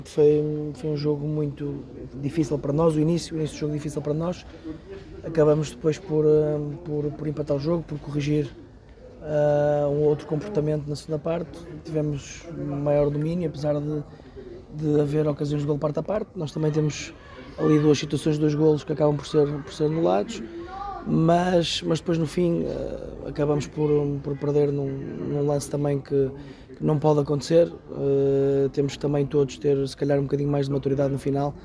Foi um jogo muito difícil para nós, o início do jogo difícil para nós. Acabamos depois por empatar o jogo, por corrigir um outro comportamento na segunda parte. Tivemos maior domínio, apesar de haver ocasiões de golo parte a parte. Nós também temos ali duas situações, dois golos que acabam por ser anulados, mas depois no fim acabamos por perder num lance também que não pode acontecer. Temos que também todos ter se calhar um bocadinho mais de maturidade no final